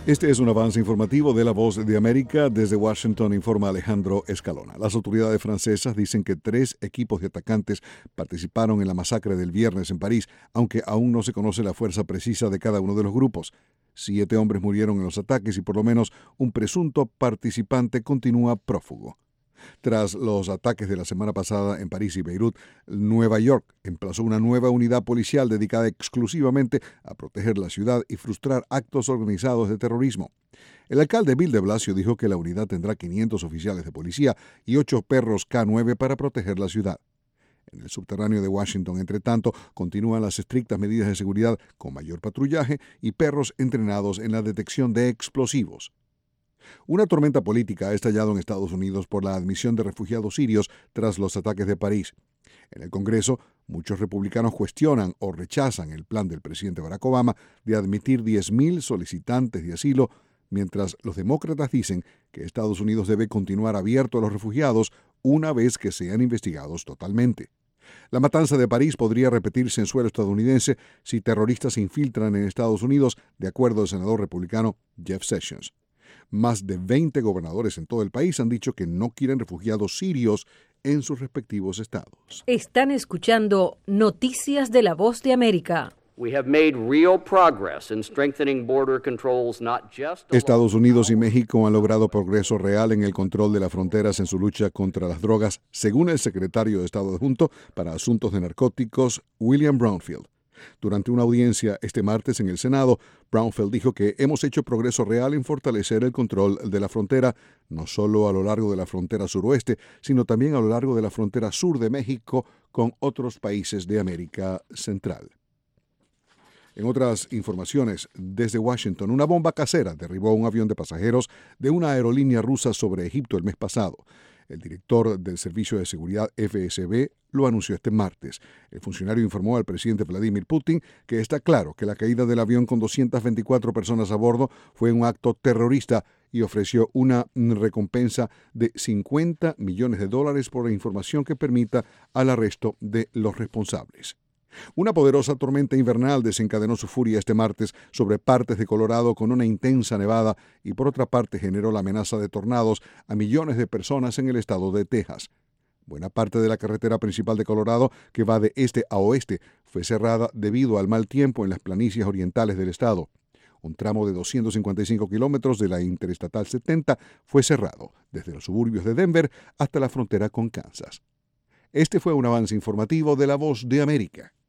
Este es un avance informativo de La Voz de América. Desde Washington informa Alejandro Escalona. Las autoridades francesas dicen que 3 equipos de atacantes participaron en la masacre del viernes en París, aunque aún no se conoce la fuerza precisa de cada uno de los grupos. 7 hombres murieron en los ataques y por lo menos un presunto participante continúa prófugo. Tras los ataques de la semana pasada en París y Beirut, Nueva York emplazó una nueva unidad policial dedicada exclusivamente a proteger la ciudad y frustrar actos organizados de terrorismo. El alcalde Bill de Blasio dijo que la unidad tendrá 500 oficiales de policía y 8 perros K9 para proteger la ciudad. En el subterráneo de Washington, entre tanto, continúan las estrictas medidas de seguridad con mayor patrullaje y perros entrenados en la detección de explosivos. Una tormenta política ha estallado en Estados Unidos por la admisión de refugiados sirios tras los ataques de París. En el Congreso, muchos republicanos cuestionan o rechazan el plan del presidente Barack Obama de admitir 10,000 solicitantes de asilo, mientras los demócratas dicen que Estados Unidos debe continuar abierto a los refugiados una vez que sean investigados totalmente. La matanza de París podría repetirse en suelo estadounidense si terroristas se infiltran en Estados Unidos, de acuerdo al senador republicano Jeff Sessions. Más de 20 gobernadores en todo el país han dicho que no quieren refugiados sirios en sus respectivos estados. Están escuchando Noticias de La Voz de América. Estados Unidos y México han logrado progreso real en el control de las fronteras en su lucha contra las drogas, según el secretario de Estado adjunto para Asuntos de Narcóticos, William Brownfield. Durante una audiencia este martes en el Senado, Brownfield dijo que hemos hecho progreso real en fortalecer el control de la frontera, no solo a lo largo de la frontera suroeste, sino también a lo largo de la frontera sur de México con otros países de América Central. En otras informaciones, desde Washington, una bomba casera derribó un avión de pasajeros de una aerolínea rusa sobre Egipto el mes pasado. El director del Servicio de Seguridad FSB lo anunció este martes. El funcionario informó al presidente Vladimir Putin que está claro que la caída del avión con 224 personas a bordo fue un acto terrorista y ofreció una recompensa de $50 millones por la información que permita al arresto de los responsables. Una poderosa tormenta invernal desencadenó su furia este martes sobre partes de Colorado con una intensa nevada y por otra parte generó la amenaza de tornados a millones de personas en el estado de Texas. Buena parte de la carretera principal de Colorado, que va de este a oeste, fue cerrada debido al mal tiempo en las planicies orientales del estado. Un tramo de 255 kilómetros de la Interestatal 70 fue cerrado, desde los suburbios de Denver hasta la frontera con Kansas. Este fue un avance informativo de La Voz de América.